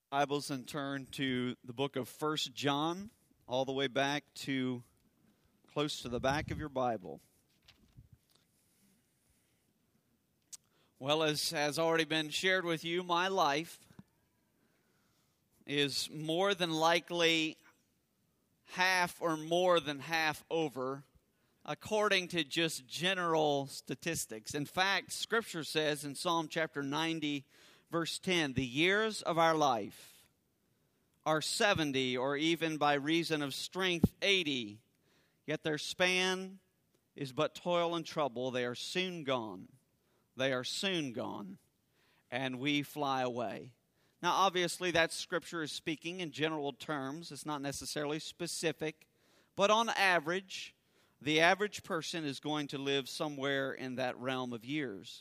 Bibles and turn to the book of 1 John, all the way back to close to the back of your Bible. Well, as has already been shared with you, my life is more than likely half or more than half over, according to just general statistics. In fact, Scripture says in Psalm chapter 90, Verse 10, the years of our life are 70, or even by reason of strength 80, yet their span is but toil and trouble. They are soon gone. They are soon gone, and we fly away. Now, obviously, that Scripture is speaking in general terms. It's not necessarily specific, but on average, the average person is going to live somewhere in that realm of years.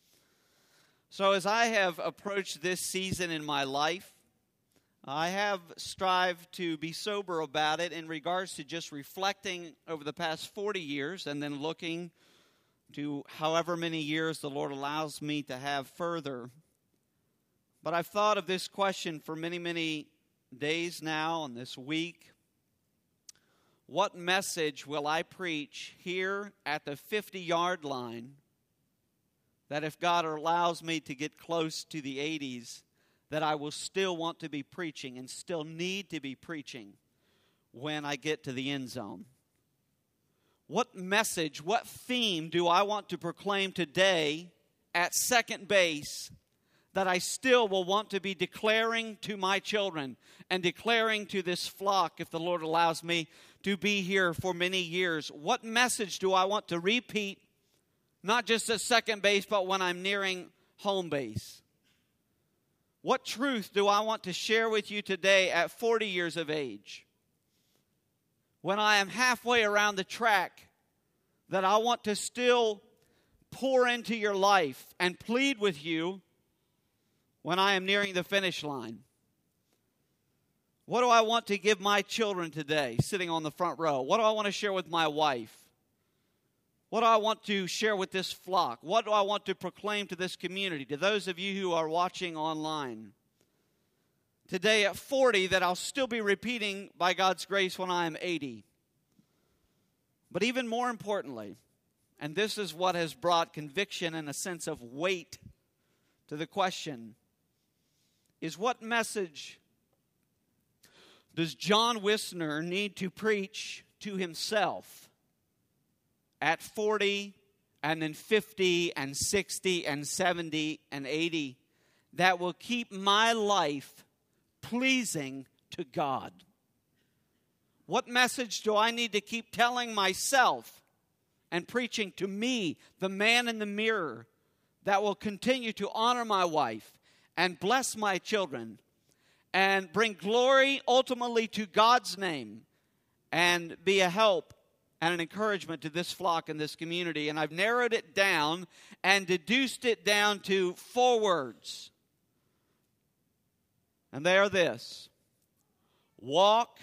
So as I have approached this season in my life, I have strived to be sober about it in regards to just reflecting over the past 40 years and then looking to however many years the Lord allows me to have further. But I've thought of this question for many, many days now and this week. What message will I preach here at the 50-yard line that if God allows me to get close to the 80s, that I will still want to be preaching and still need to be preaching when I get to the end zone? What message, what theme do I want to proclaim today at second base that I still will want to be declaring to my children and declaring to this flock if the Lord allows me to be here for many years? What message do I want to repeat, not just at second base, but when I'm nearing home base? What truth do I want to share with you today at 40 years of age? When I am halfway around the track, that I want to still pour into your life and plead with you when I am nearing the finish line? What do I want to give my children today, sitting on the front row? What do I want to share with my wife? What do I want to share with this flock? What do I want to proclaim to this community, to those of you who are watching online? Today at 40, that I'll still be repeating by God's grace when I am 80. But even more importantly, and this is what has brought conviction and a sense of weight to the question, is what message does John Wisner need to preach to himself at 40 and then 50 and 60 and 70 and 80 that will keep my life pleasing to God? What message do I need to keep telling myself and preaching to me, the man in the mirror, that will continue to honor my wife and bless my children and bring glory ultimately to God's name and be a help and an encouragement to this flock and this community? And I've narrowed it down and deduced it down to 4 words. And they are this: walk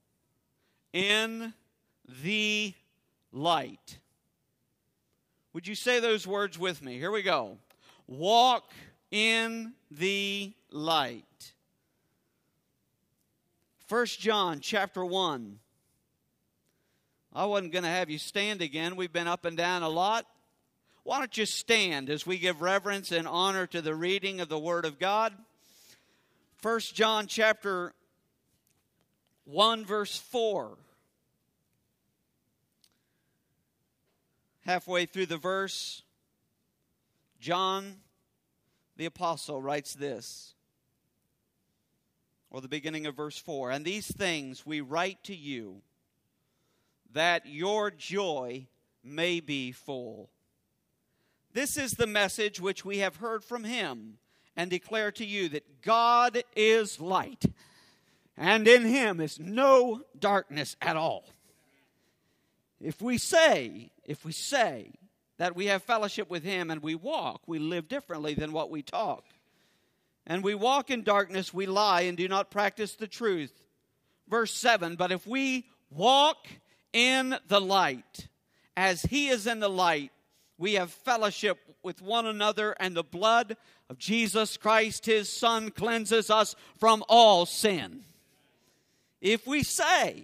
in the light. Would you say those words with me? Here we go. Walk in the light. 1 John chapter 1. I wasn't going to have you stand again. We've been up and down a lot. Why don't you stand as we give reverence and honor to the reading of the Word of God? 1 John chapter 1, verse 4. Halfway through the verse, John the Apostle writes this, or the beginning of verse 4. And these things we write to you, that your joy may be full. This is the message which we have heard from him and declare to you, that God is light, and in him is no darkness at all. If we say that we have fellowship with him and we live differently than what we talk. And we walk in darkness, we lie and do not practice the truth. Verse 7, but if we walk in the light, as he is in the light, we have fellowship with one another, and the blood of Jesus Christ, his Son, cleanses us from all sin. If we say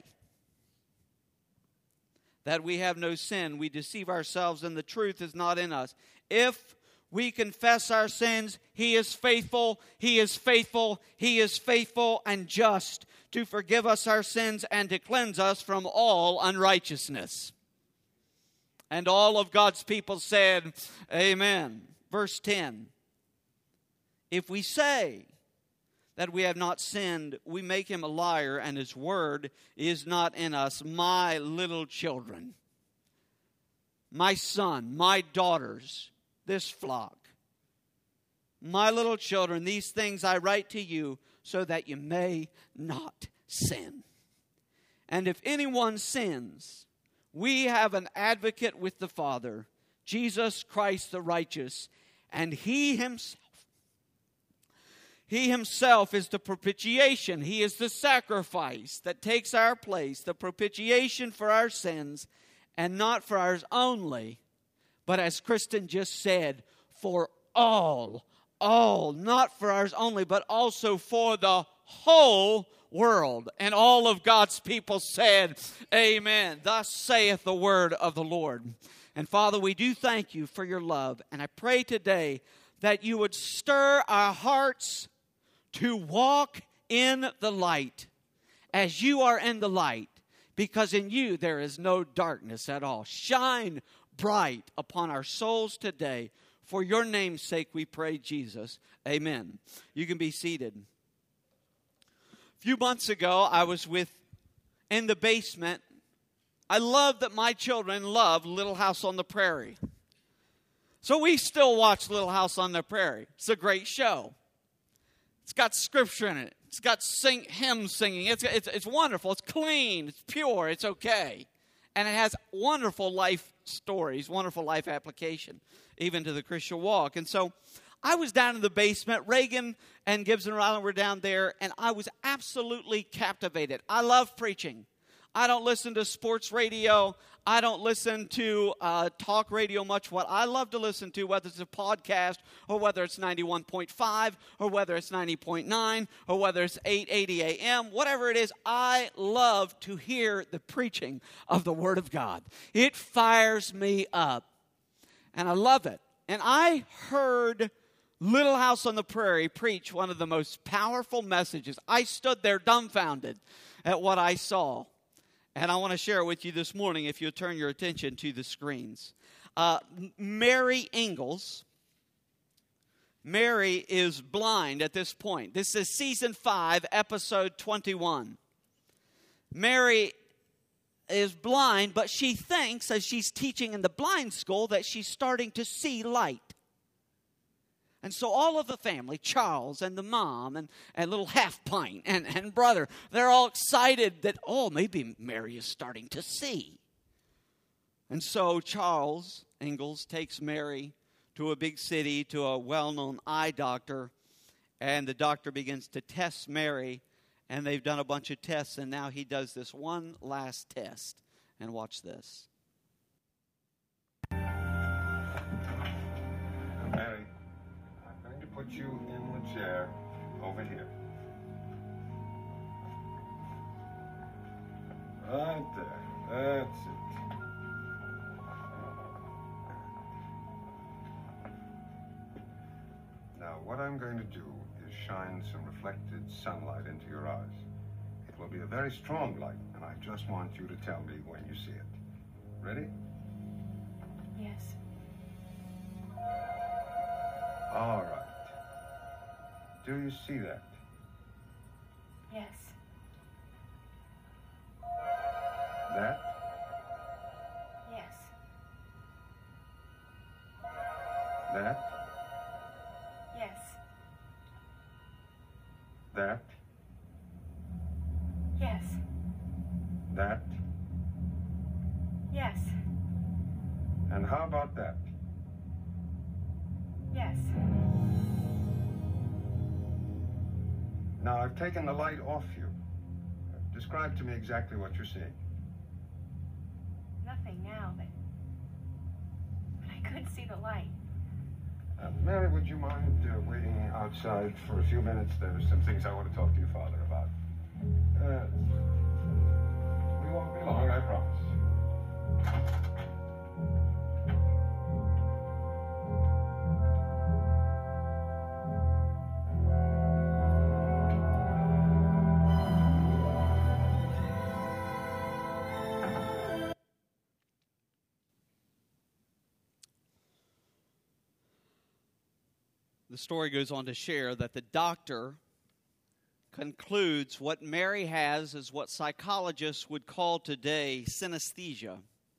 that we have no sin, we deceive ourselves, and the truth is not in us. If we confess our sins, he is faithful, he is faithful, he is faithful and just to forgive us our sins and to cleanse us from all unrighteousness. And all of God's people said, amen. Verse 10. If we say that we have not sinned, we make him a liar, and his word is not in us. My little children, my son, my daughters, this flock, my little children, these things I write to you so that you may not sin. And if anyone sins, we have an advocate with the Father, Jesus Christ the righteous, and he himself is the propitiation. He is the sacrifice that takes our place, the propitiation for our sins, and not for ours only, but as Kristen just said, for all, not for ours only, but also for the whole world. And all of God's people said, amen. Thus saith the word of the Lord. And Father, we do thank you for your love. And I pray today that you would stir our hearts to walk in the light as you are in the light, because in you there is no darkness at all. Shine bright upon our souls today. For your name's sake we pray, Jesus. Amen. You can be seated. A few months ago, I was in the basement. I love that my children love Little House on the Prairie. So we still watch Little House on the Prairie. It's a great show. It's got scripture in it. It's got hymn singing. It's wonderful. It's clean. It's pure. It's okay. And it has wonderful life stories, wonderful life application, even to the Christian walk. And so I was down in the basement. Reagan and Gibson Ryland were down there, and I was absolutely captivated. I love preaching. I don't listen to sports radio. I don't listen to talk radio much. What I love to listen to, whether it's a podcast or whether it's 91.5 or whether it's 90.9 or whether it's 880 a.m., whatever it is, I love to hear the preaching of the Word of God. It fires me up, and I love it. And I heard Little House on the Prairie preach one of the most powerful messages. I stood there dumbfounded at what I saw. And I want to share it with you this morning if you'll turn your attention to the screens. Mary Ingalls. Mary is blind at this point. This is season 5, episode 21. Mary is blind, but she thinks as she's teaching in the blind school that she's starting to see light. And so all of the family, Charles and the mom and little Half Pint and brother, they're all excited that, maybe Mary is starting to see. And so Charles Ingalls takes Mary to a big city, to a well-known eye doctor, and the doctor begins to test Mary, and they've done a bunch of tests, and now he does this one last test. And watch this. Mary, put you in the chair over here. Right there. That's it. Now, what I'm going to do is shine some reflected sunlight into your eyes. It will be a very strong light, and I just want you to tell me when you see it. Ready? Yes. All right. Do you see that? Yes. That? Yes. That? Yes. That? Yes. That? Yes. And how about that? Yes. Now, I've taken the light off you. Describe to me exactly what you're seeing. Nothing now, but I could see the light. Mary, would you mind waiting outside for a few minutes? There's some things I want to talk to your father about. We won't be long, I promise. The story goes on to share that the doctor concludes what Mary has is what psychologists would call today synesthesia.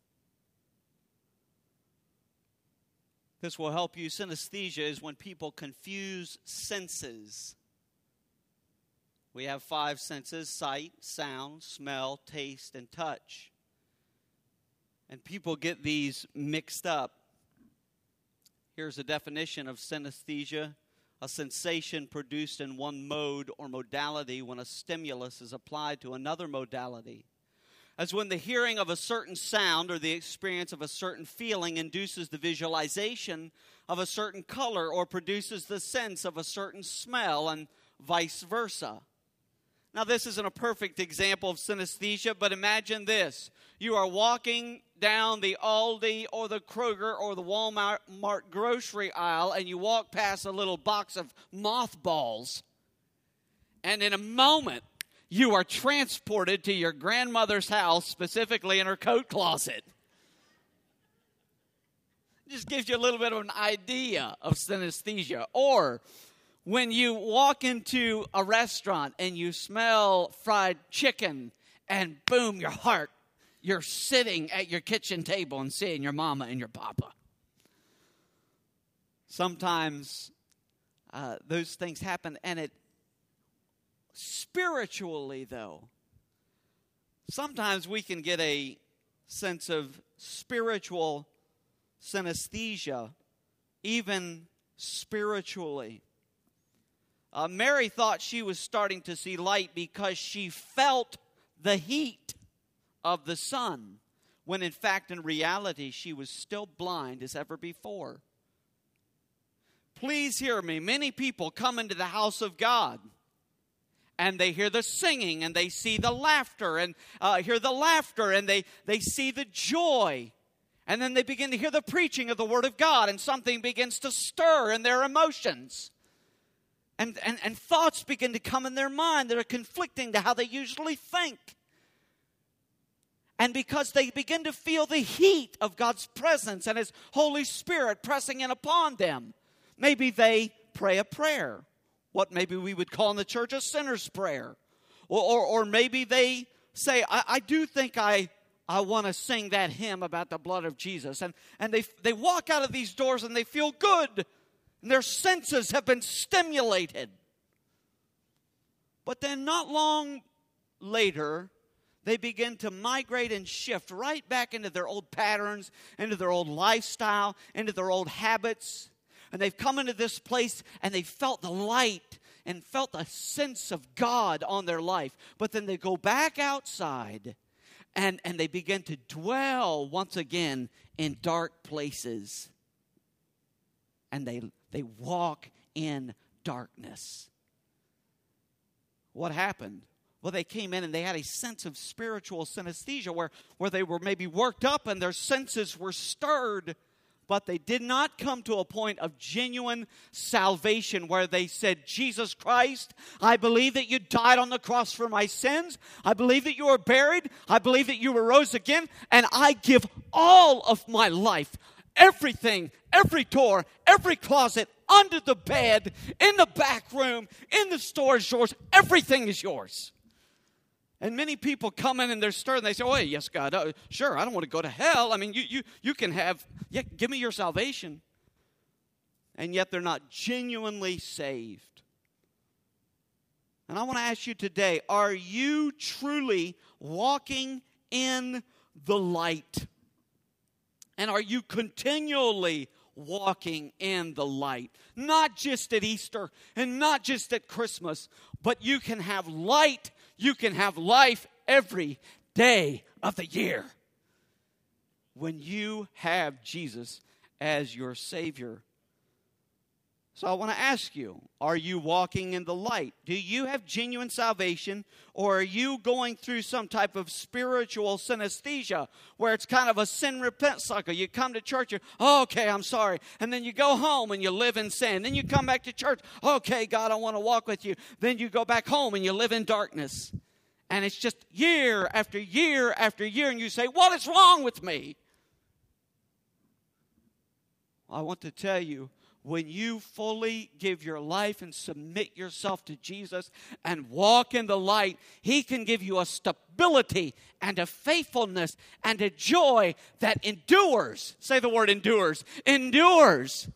This will help you. Synesthesia is when people confuse senses. We have 5 senses: sight, sound, smell, taste, and touch. And people get these mixed up. Here's a definition of synesthesia: a sensation produced in one mode or modality when a stimulus is applied to another modality. As when the hearing of a certain sound or the experience of a certain feeling induces the visualization of a certain color or produces the sense of a certain smell, and vice versa. Now, this isn't a perfect example of synesthesia, but imagine this. You are walking down the Aldi or the Kroger or the Walmart grocery aisle, and you walk past a little box of mothballs, and in a moment, you are transported to your grandmother's house, specifically in her coat closet. It just gives you a little bit of an idea of synesthesia. Or when you walk into a restaurant and you smell fried chicken, and boom, you're sitting at your kitchen table and seeing your mama and your papa. Sometimes those things happen, and spiritually, though, sometimes we can get a sense of spiritual synesthesia, even spiritually. Mary thought she was starting to see light because she felt the heat of the sun, when in fact, in reality, she was still blind as ever before. Please hear me. Many people come into the house of God, and they hear the singing, and they see the laughter, and hear the laughter, and they see the joy. And then they begin to hear the preaching of the Word of God, and something begins to stir in their emotions. And thoughts begin to come in their mind that are conflicting to how they usually think. And because they begin to feel the heat of God's presence and His Holy Spirit pressing in upon them, maybe they pray a prayer. What maybe we would call in the church a sinner's prayer. Or maybe they say, I do think I want to sing that hymn about the blood of Jesus. And they walk out of these doors and they feel good. And their senses have been stimulated. But then not long later, they begin to migrate and shift right back into their old patterns, into their old lifestyle, into their old habits. And they've come into this place and they felt the light and felt the sense of God on their life. But then they go back outside and they begin to dwell once again in dark places. And they walk in darkness. What happened? Well, they came in and they had a sense of spiritual synesthesia where they were maybe worked up and their senses were stirred. But they did not come to a point of genuine salvation where they said, Jesus Christ, I believe that you died on the cross for my sins. I believe that you were buried. I believe that you arose again. And I give all of my life, everything, every door, every closet, under the bed, in the back room, in the store is yours. Everything is yours. And many people come in and they're stirred and they say, oh, yes, God, sure, I don't want to go to hell. I mean, you can have, give me your salvation. And yet they're not genuinely saved. And I want to ask you today, are you truly walking in the light? And are you continually walking in the light? Not just at Easter and not just at Christmas, but you can have light. You can have life every day of the year when you have Jesus as your Savior. So I want to ask you, are you walking in the light? Do you have genuine salvation, or are you going through some type of spiritual synesthesia where it's kind of a sin repent cycle? You come to church, okay, I'm sorry. And then you go home and you live in sin. Then you come back to church, okay, God, I want to walk with you. Then you go back home and you live in darkness. And it's just year after year after year, and you say, what is wrong with me? I want to tell you, when you fully give your life and submit yourself to Jesus and walk in the light, He can give you a stability and a faithfulness and a joy that endures. Say the word endures. Endures.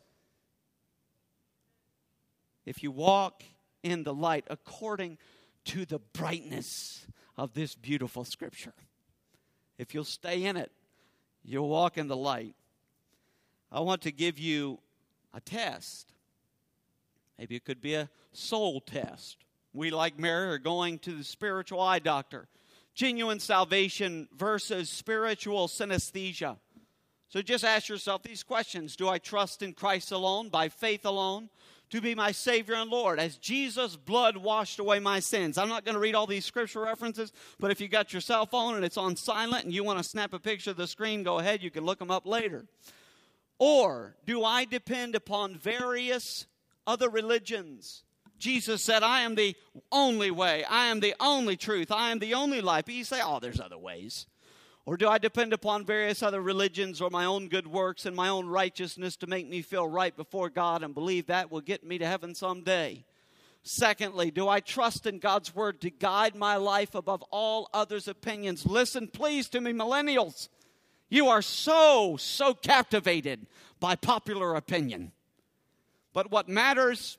If you walk in the light according to the brightness of this beautiful Scripture. If you'll stay in it, you'll walk in the light. I want to give you a test. Maybe it could be a soul test. We, like Mary, are going to the spiritual eye doctor. Genuine salvation versus spiritual synesthesia. So just ask yourself these questions. Do I trust in Christ alone, by faith alone, to be my Savior and Lord? Has Jesus' blood washed away my sins? I'm not going to read all these scripture references, but if you got your cell phone and it's on silent and you want to snap a picture of the screen, go ahead. You can look them up later. Or do I depend upon various other religions? Jesus said, I am the only way. I am the only truth. I am the only life. But you say, oh, there's other ways. Or do I depend upon various other religions or my own good works and my own righteousness to make me feel right before God and believe that will get me to heaven someday? Secondly, do I trust in God's word to guide my life above all others' opinions? Listen, please, to me, millennials. You are so captivated by popular opinion. But what matters,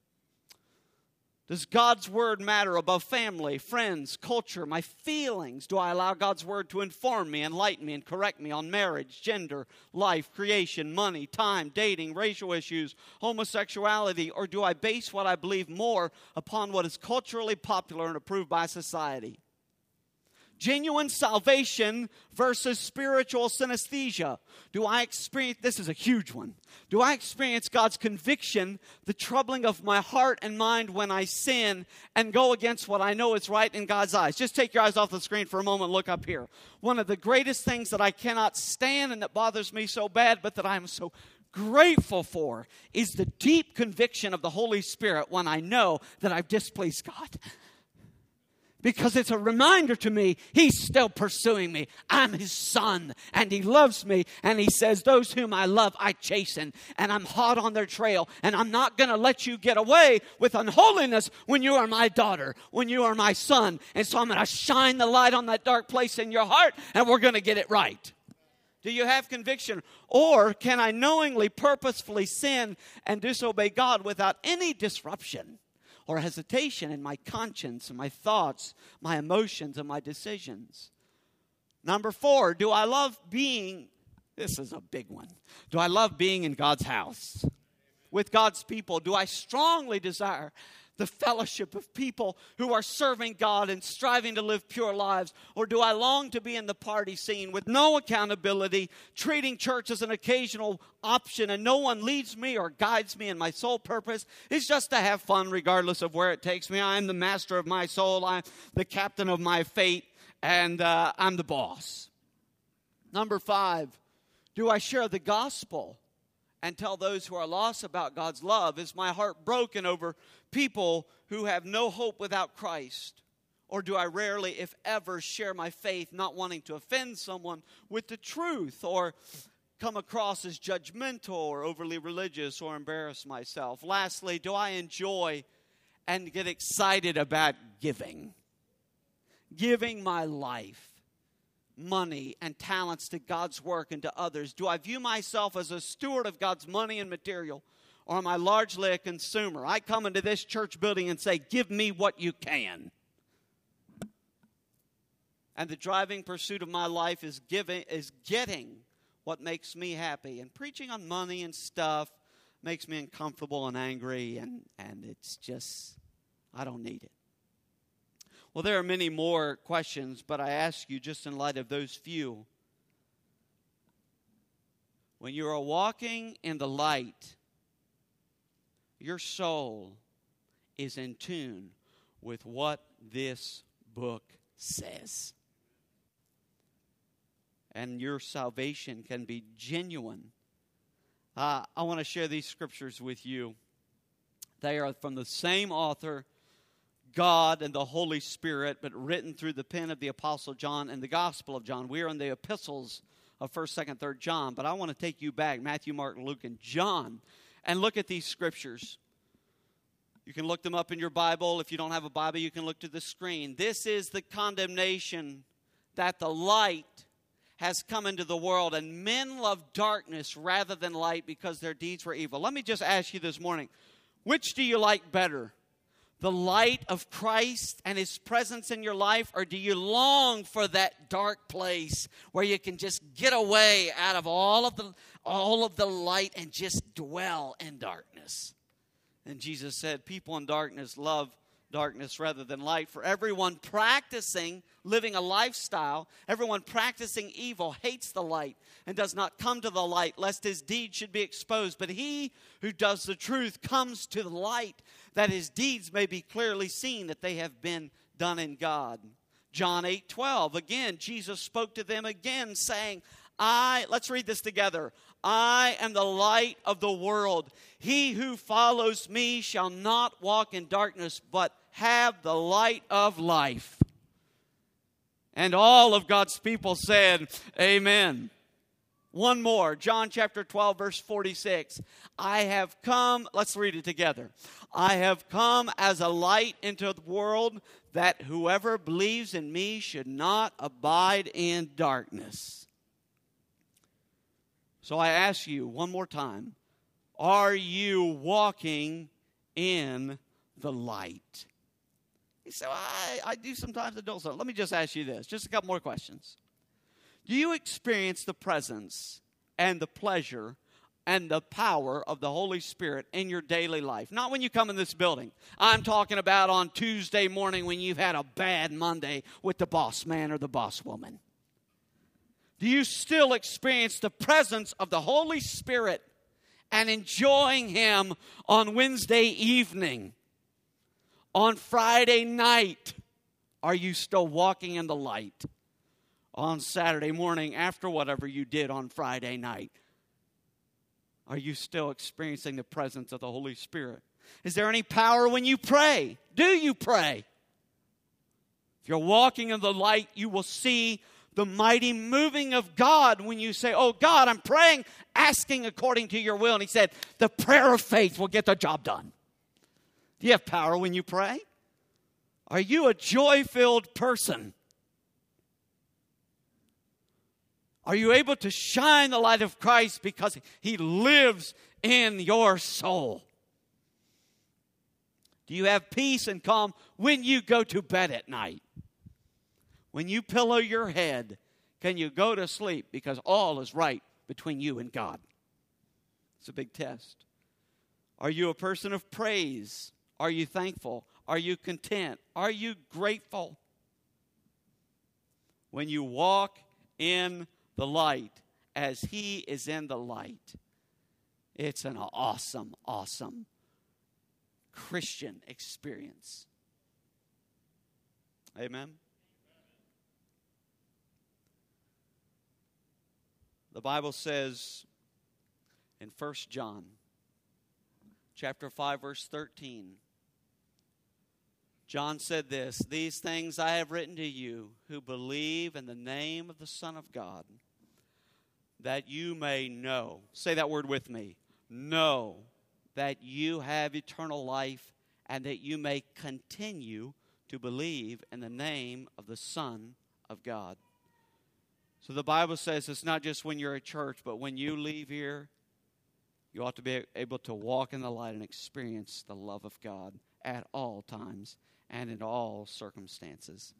does God's word matter above family, friends, culture, my feelings? Do I allow God's word to inform me, enlighten me, and correct me on marriage, gender, life, creation, money, time, dating, racial issues, homosexuality? Or do I base what I believe more upon what is culturally popular and approved by society? Genuine salvation versus spiritual synesthesia. Do I experience, this is a huge one. Do I experience God's conviction, the troubling of my heart and mind when I sin and go against what I know is right in God's eyes? Just take your eyes off the screen for a moment and look up here. One of the greatest things that I cannot stand and that bothers me so bad, but that I am so grateful for, is the deep conviction of the Holy Spirit when I know that I've displeased God. Because it's a reminder to me, He's still pursuing me. I'm His son, and He loves me. And He says, those whom I love, I chasten. And I'm hot on their trail. And I'm not going to let you get away with unholiness when you are my daughter, when you are my son. And so I'm going to shine the light on that dark place in your heart, and we're going to get it right. Do you have conviction? Or can I knowingly, purposefully sin and disobey God without any disruption or hesitation in my conscience and my thoughts, my emotions, and my decisions? Number 4, do I love being, this is a big one, do I love being in God's house with God's people? Do I strongly desire the fellowship of people who are serving God and striving to live pure lives? Or do I long to be in the party scene with no accountability, treating church as an occasional option, and no one leads me or guides me, and my sole purpose is just to have fun regardless of where it takes me? I am the master of my soul. I'm the captain of my fate, and I'm the boss. Number 5, do I share the gospel and tell those who are lost about God's love? Is my heart broken over people who have no hope without Christ? Or do I rarely, if ever, share my faith, not wanting to offend someone with the truth, or come across as judgmental or overly religious, or embarrass myself? Lastly, do I enjoy and get excited about giving? Giving my life, money, and talents to God's work and to others. Do I view myself as a steward of God's money and material, or am I largely a consumer? I come into this church building and say, give me what you can. And the driving pursuit of my life is getting what makes me happy. And preaching on money and stuff makes me uncomfortable and angry, and it's just, I don't need it. Well, there are many more questions, but I ask you, just in light of those few, When you are walking in the light, your soul is in tune with what this book says. And your salvation can be genuine. I want to share these scriptures with you. They are from the same author, God and the Holy Spirit, but written through the pen of the Apostle John and the Gospel of John. We are in the epistles of 1st, 2nd, 3rd John, but I want to take you back, Matthew, Mark, Luke, and John, and look at these scriptures. You can look them up in your Bible. If you don't have a Bible, you can look to the screen. This is the condemnation that the light has come into the world, and men love darkness rather than light because their deeds were evil. Let me just ask you this morning, which do you like better? The light of Christ and His presence in your life, or do you long for that dark place where you can just get away out of all of the light and just dwell in darkness? And Jesus said, people in darkness love darkness rather than light. For everyone practicing living a lifestyle, everyone practicing evil hates the light and does not come to the light, lest his deeds should be exposed. But he who does the truth comes to the light, that his deeds may be clearly seen, that they have been done in God. John 8:12, again, Jesus spoke to them again, saying, let's read this together. I am the light of the world. He who follows me shall not walk in darkness, but have the light of life. And all of God's people said, amen. One more, John chapter 12, verse 46. I have come, let's read it together. I have come as a light into the world, that whoever believes in me should not abide in darkness. So I ask you one more time, are you walking in the light? You say, well, I do sometimes, I don't. Let me just ask you this, just a couple more questions. Do you experience the presence and the pleasure and the power of the Holy Spirit in your daily life? Not when you come in this building. I'm talking about on Tuesday morning when you've had a bad Monday with the boss man or the boss woman. Do you still experience the presence of the Holy Spirit and enjoying Him on Wednesday evening? On Friday night, are you still walking in the light? On Saturday morning, after whatever you did on Friday night, are you still experiencing the presence of the Holy Spirit? Is there any power when you pray? Do you pray? If you're walking in the light, you will see the mighty moving of God when you say, oh God, I'm praying, asking according to your will. And He said, the prayer of faith will get the job done. Do you have power when you pray? Are you a joy-filled person? Are you able to shine the light of Christ because He lives in your soul? Do you have peace and calm when you go to bed at night? When you pillow your head, can you go to sleep because all is right between you and God? It's a big test. Are you a person of praise? Are you thankful? Are you content? Are you grateful? When you walk in the light as He is in the light, it's an awesome, awesome Christian experience. Amen. The Bible says in 1 John chapter 5, verse 13, John said this, these things I have written to you who believe in the name of the Son of God, that you may know, say that word with me, know that you have eternal life, and that you may continue to believe in the name of the Son of God. So the Bible says it's not just when you're at church, but when you leave here, you ought to be able to walk in the light and experience the love of God at all times and in all circumstances.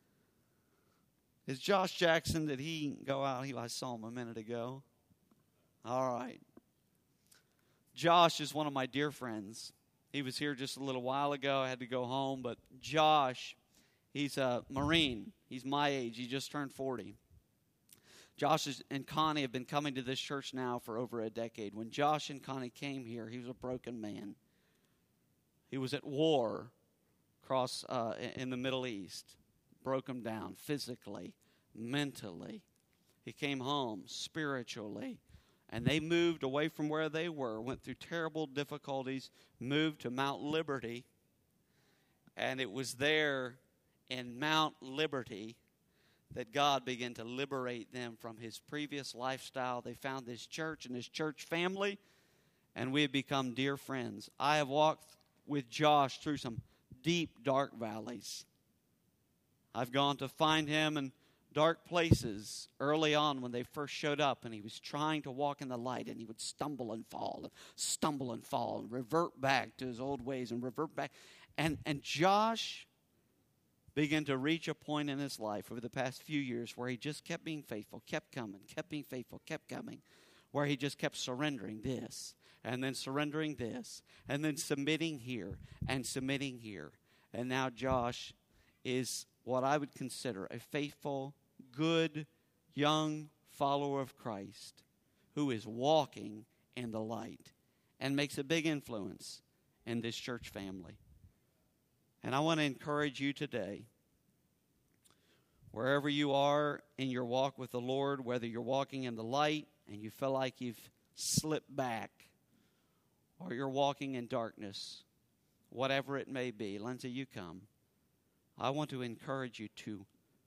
Is Josh Jackson, did he go out? I saw him a minute ago. All right. Josh is one of my dear friends. He was here just a little while ago. I had to go home, but Josh, he's a Marine. He's my age. He just turned 40. Josh and Connie have been coming to this church now for over a decade. When Josh and Connie came here, he was a broken man. He was at war across in the Middle East. Broke him down physically, mentally. He came home spiritually. And they moved away from where they were, went through terrible difficulties, moved to Mount Liberty. And it was there in Mount Liberty that God began to liberate them from his previous lifestyle. They found this church and this church family, and we have become dear friends. I have walked with Josh through some deep, dark valleys. I've gone to find him in dark places early on when they first showed up, and he was trying to walk in the light, and he would stumble and fall, and revert back to his old ways and revert back. And Josh began to reach a point in his life over the past few years where he just kept being faithful, kept coming, kept being faithful, kept coming, where he just kept surrendering this, and then surrendering this, and then submitting here, and submitting here. And now Josh is what I would consider a faithful, good, young follower of Christ who is walking in the light and makes a big influence in this church family. And I want to encourage you today, wherever you are in your walk with the Lord, whether you're walking in the light and you feel like you've slipped back, or you're walking in darkness, whatever it may be. Lindsay, you come. I want to encourage you to.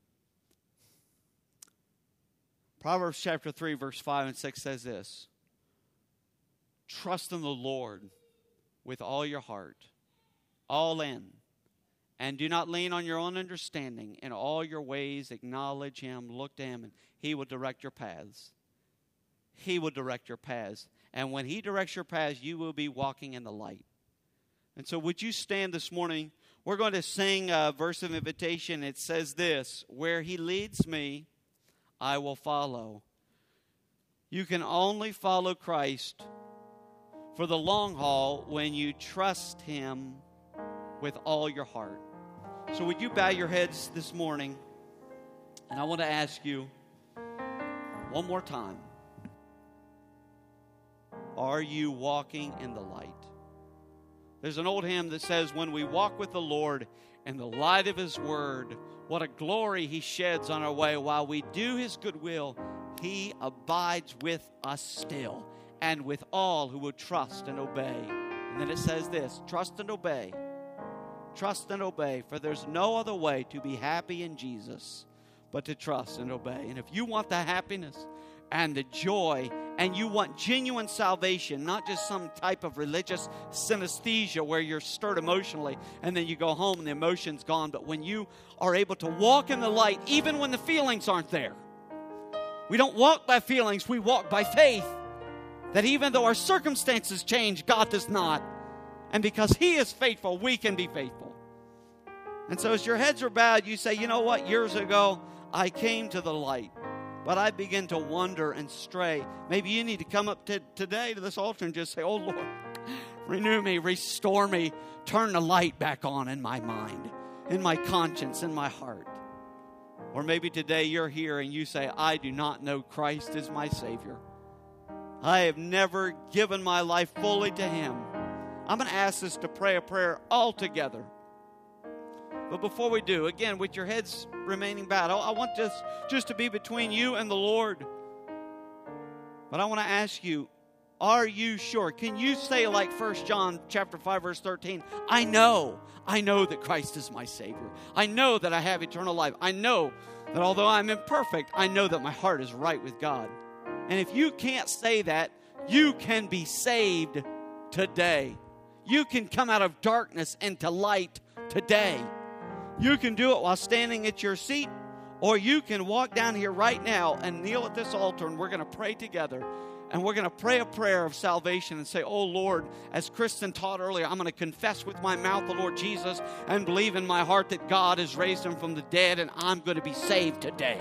Proverbs chapter 3, verse 5 and 6 says this: trust in the Lord with all your heart, all in, and do not lean on your own understanding. In all your ways acknowledge him, look to him, and he will direct your paths. He will direct your paths. And when he directs your paths, you will be walking in the light. And so would you stand this morning? We're going to sing a verse of invitation. It says this: where he leads me, I will follow. You can only follow Christ for the long haul when you trust him with all your heart. So would you bow your heads this morning? And I want to ask you one more time. Are you walking in the light? There's an old hymn that says, when we walk with the Lord in the light of his word, what a glory he sheds on our way. While we do his good will, he abides with us still, and with all who will trust and obey. And then it says this: trust and obey. Trust and obey, for there's no other way to be happy in Jesus but to trust and obey. And if you want the happiness and the joy, and you want genuine salvation, not just some type of religious synesthesia where you're stirred emotionally and then you go home and the emotion's gone, but when you are able to walk in the light even when the feelings aren't there. We don't walk by feelings, we walk by faith. That even though our circumstances change, God does not. And because he is faithful, we can be faithful. And so as your heads are bowed, you say, you know what, years ago, I came to the light, but I begin to wander and stray. Maybe you need to come up today to this altar and just say, oh Lord, renew me, restore me, turn the light back on in my mind, in my conscience, in my heart. Or maybe today you're here and you say, I do not know Christ as my Savior. I have never given my life fully to him. I'm going to ask us to pray a prayer all together. But before we do, again, with your heads remaining bowed, I want this just to be between you and the Lord. But I want to ask you, are you sure? Can you say like 1 John chapter 5, verse 13, I know that Christ is my Savior. I know that I have eternal life. I know that although I'm imperfect, I know that my heart is right with God. And if you can't say that, you can be saved today. You can come out of darkness into light today. You can do it while standing at your seat, or you can walk down here right now and kneel at this altar, and we're going to pray together. And we're going to pray a prayer of salvation and say, oh Lord, as Kristen taught earlier, I'm going to confess with my mouth the Lord Jesus and believe in my heart that God has raised him from the dead, and I'm going to be saved today.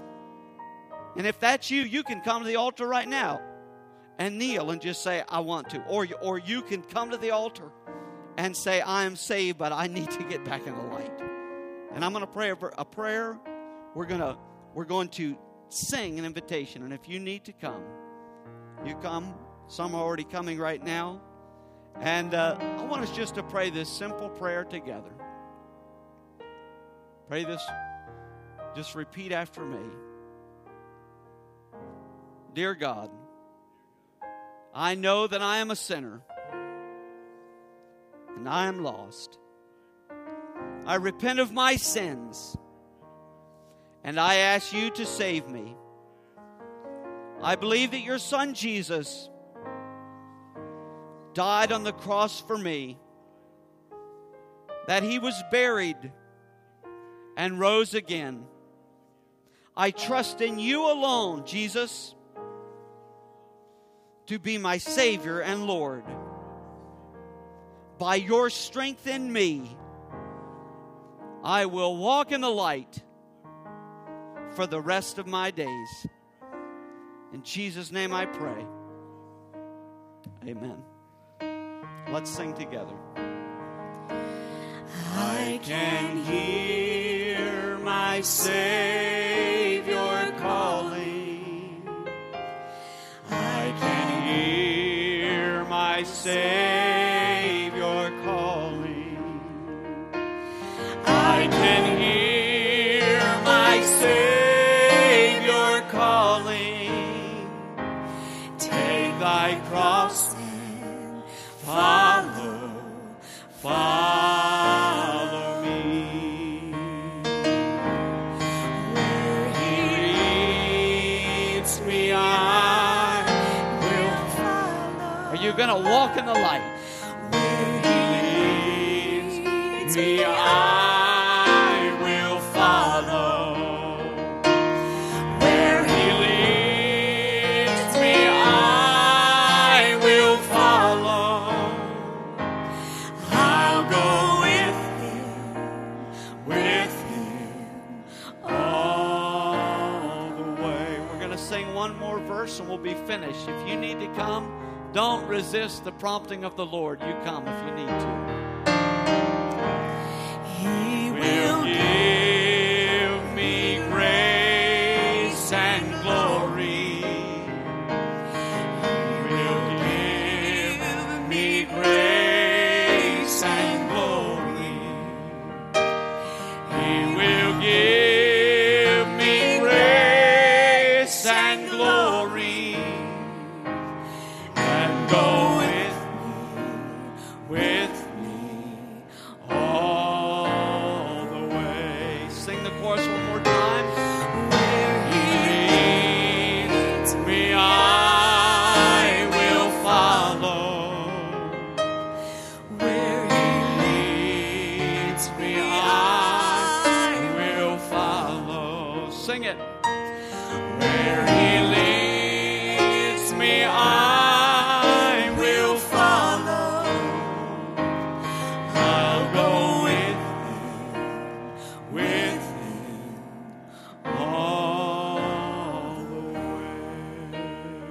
And if that's you, you can come to the altar right now and kneel and just say, I want to. Or you can come to the altar and say, I am saved, but I need to get back in the light. And I'm going to pray a prayer. We're going to sing an invitation. And if you need to come, you come. Some are already coming right now. And I want us just to pray this simple prayer together. Pray this. Just repeat after me. Dear God, I know that I am a sinner and I am lost. I repent of my sins and I ask you to save me. I believe that your Son Jesus died on the cross for me, that he was buried and rose again. I trust in you alone, Jesus, to be my Savior and Lord. By your strength in me, I will walk in the light for the rest of my days. In Jesus' name I pray. Amen. Let's sing together. I can hear my Savior calling. I can hear my Savior calling. I can hear my Savior calling. Take thy cross and follow me. Where he leads me, I will follow. Are you going to walk in the light? Where he leads me, I will follow. Where he leads me, I will follow. I'll go with him all the way. We're going to sing one more verse and we'll be finished. If you need to come, don't resist the prompting of the Lord. You come if you need to. He will give me grace and glory. He will give me grace and glory. He will give me grace and glory. And go with me all the way. Sing the chorus one more time. Where he leads me, I will follow. Where he leads me, I will follow. Sing it. Where he leads me, I will follow. I'll go with him all the way.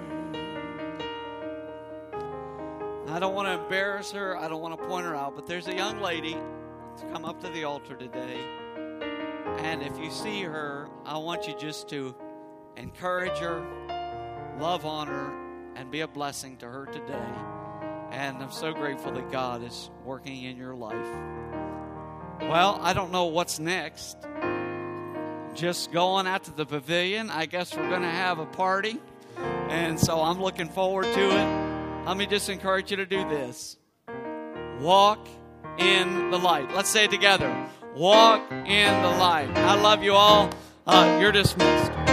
I don't want to embarrass her. I don't want to point her out, but there's a young lady to come up to the altar today. And if you see her, I want you just to encourage her, love on her, and be a blessing to her today. And I'm so grateful that God is working in your life. Well, I don't know what's next. Just going out to the pavilion. I guess we're going to have a party. And so I'm looking forward to it. Let me just encourage you to do this. Walk in the light. Let's say it together. Walk in the light. I love you all. You're dismissed.